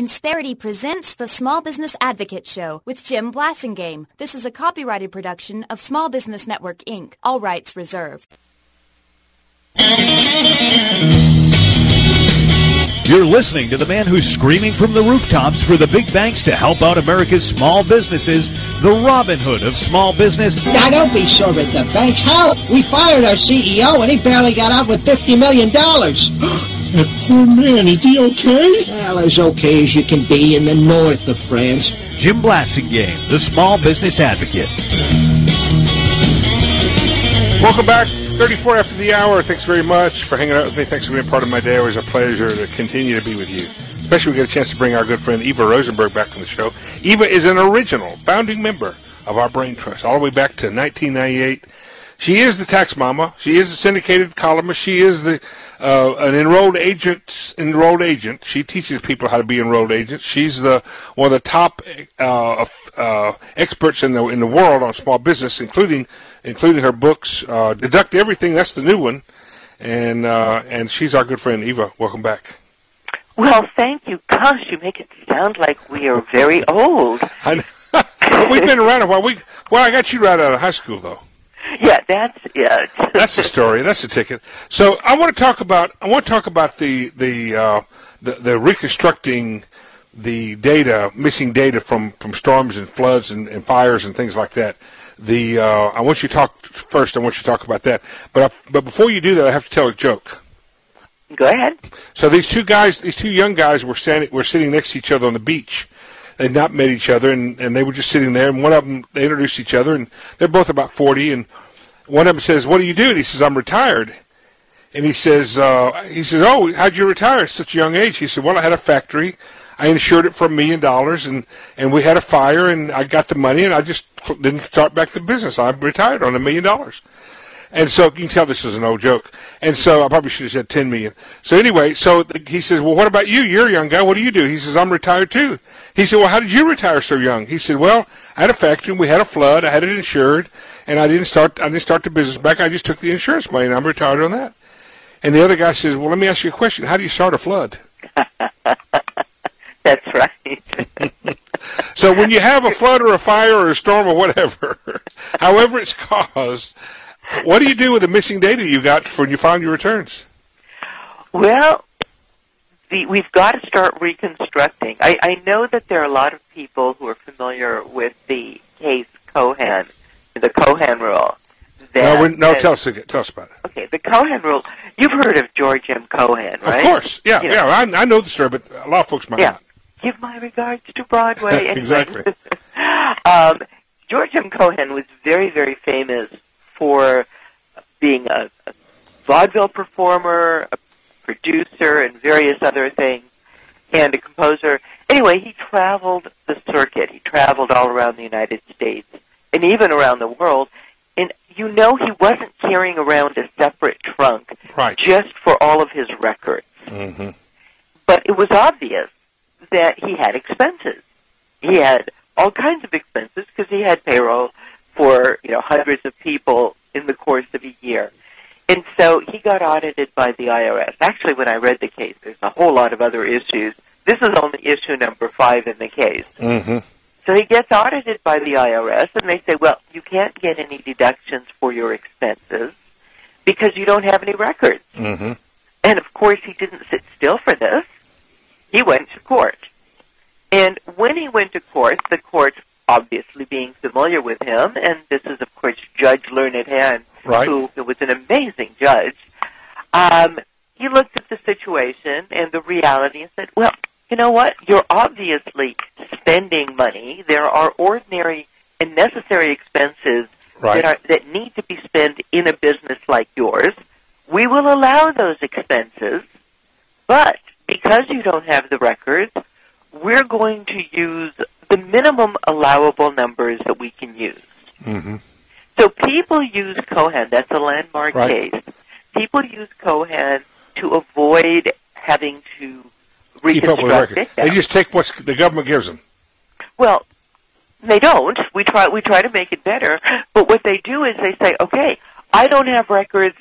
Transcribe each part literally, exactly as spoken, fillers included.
Insperity presents the Small Business Advocate Show with Jim Blasingame. This is a copyrighted production of Small Business Network, Incorporated. All rights reserved. You're listening to the man who's screaming from the rooftops for the big banks to help out America's small businesses, the Robin Hood of small business. Now, don't be sore at the banks. Hell, we fired our C E O and he barely got out with fifty million dollars. That poor man, is he okay? Well, as okay as you can be in the north of France. Jim Blasingame, the Small Business Advocate. Welcome back. thirty-four after the hour. Thanks very much for hanging out with me. Thanks for being part of my day. Always a pleasure to continue to be with you. Especially we get a chance to bring our good friend Eva Rosenberg back on the show. Eva is an original founding member of our Brain Trust, all the way back to nineteen ninety-eight. She is the tax mama. She is a syndicated columnist. She is the uh, an enrolled agent. Enrolled agent. She teaches people how to be enrolled agents. She's the one of the top uh, uh, experts in the in the world on small business, including including her books. Uh, Deduct Everything. That's the new one, and uh, and she's our good friend Eva. Welcome back. Well, thank you. Gosh, you make it sound like we are very old. I know. Well, we've been around a while. We well, I got you right out of high school though. Yeah, that's it. That's the story. That's the ticket. So I want to talk about I want to talk about the the uh, the, the reconstructing the data, missing data from, from storms and floods and, and fires and things like that. The uh, I want you to talk first. I want you to talk about that. But I, but before you do that, I have to tell a joke. Go ahead. So these two guys, these two young guys, were standing, were sitting next to each other on the beach. They'd not met each other, and, and they were just sitting there. And one of them, they introduced each other, and they're both about forty. And one of them says, "What do you do?" And he says, "I'm retired." And he says, uh, "He says, oh, how'd you retire at such a young age?" He said, "Well, I had a factory. I insured it for a million dollars, and and we had a fire, and I got the money, and I just didn't start back the business. I retired on a million dollars." And so you can tell this is an old joke. And so I probably should have said ten million. So anyway, so he says, "Well, what about you? You're a young guy. What do you do?" He says, "I'm retired too." He said, "Well, how did you retire so young?" He said, "Well, I had a factory. We had a flood. I had it insured, and I didn't start. I didn't start the business back. I just took the insurance money, and I'm retired on that." And the other guy says, "Well, let me ask you a question. How do you start a flood?" That's right. So when you have a flood or a fire or a storm or whatever, however it's caused, what do you do with the missing data you got when you found your returns? Well, the, we've got to start reconstructing. I, I know that there are a lot of people who are familiar with the case Cohen, the Cohen rule. No, we're, no, tell us, tell us about it. Okay, the Cohen rule. You've heard of George M. Cohen, right? Of course, yeah, you yeah. know. I, I know the story, but a lot of folks might yeah. not. Give my regards to Broadway. Exactly. um, George M. Cohen was very, very famous for being a, a vaudeville performer, a producer, and various other things, and a composer. Anyway, he traveled the circuit. He traveled all around the United States and even around the world. And you know he wasn't carrying around a separate trunk right. just for all of his records. Mm-hmm. But it was obvious that he had expenses. He had all kinds of expenses because he had payroll for, you know, hundreds of people in the course of a year. And so he got audited by the I R S. Actually, when I read the case, there's a whole lot of other issues. This is only issue number five in the case. Mm-hmm. So he gets audited by the I R S, and they say, well, you can't get any deductions for your expenses because you don't have any records. Mm-hmm. And, of course, he didn't sit still for this. He went to court. And when he went to court, the court, obviously being familiar with him, and this is, of course, Judge Learned Hand, right. who, who was an amazing judge, um, he looked at the situation and the reality and said, well, you know what? You're obviously spending money. There are ordinary and necessary expenses right. that are that need to be spent in a business like yours. We will allow those expenses, but because you don't have the records, we're going to use the minimum allowable numbers that we can use. Mm-hmm. So people use Cohen. That's a landmark right. case. People use Cohen to avoid having to keep up with the record. Data. They just take what the government gives them. Well, they don't. We try. We try to make it better. But what they do is they say, "Okay, I don't have records.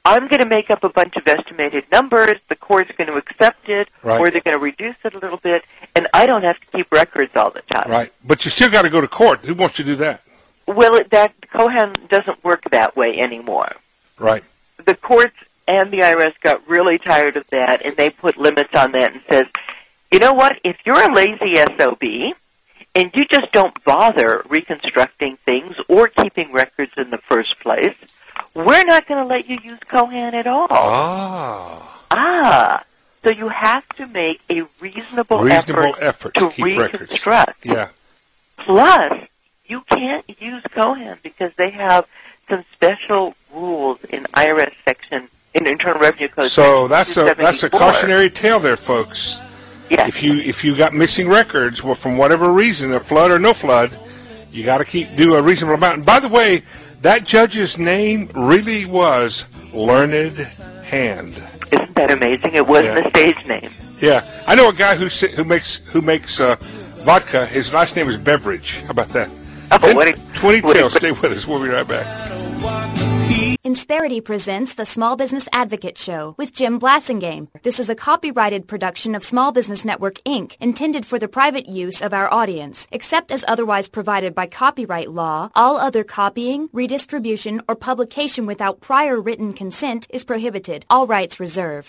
I'm going to make up a bunch of estimated numbers, the court's going to accept it, Right. or they're going to reduce it a little bit, and I don't have to keep records all the time. Right. But you still got to go to court. Who wants to do that? Well, it, that Cohen doesn't work that way anymore. Right. The courts and the I R S got really tired of that, and they put limits on that and says, you know what, if you're a lazy S O B and you just don't bother reconstructing things or keeping records in the first place, we're not going to let you use Cohen at all. Ah. Ah. So you have to make a reasonable, Reasonable effort, effort to to keep records. reconstruct. Yeah. Plus, you can't use Cohen because they have some special rules in I R S section, in Internal Revenue Code. So that's a that's a two seventy-four. cautionary tale there, folks. Yes. If you if you got missing records, well, from whatever reason, a flood or no flood, you got to keep do a reasonable amount. And by the way, that judge's name really was Learned Hand. Isn't that amazing? It wasn't Yeah. a stage name. Yeah, I know a guy who si- who makes who makes uh, vodka. His last name is Beverage. How about that? Oh, Ten- what a- Twenty what a- tails. Stay with us. We'll be right back. Insperity presents the Small Business Advocate Show with Jim Blasingame. This is a copyrighted production of Small Business Network, Incorporated, intended for the private use of our audience. Except as otherwise provided by copyright law, all other copying, redistribution, or publication without prior written consent is prohibited. All rights reserved.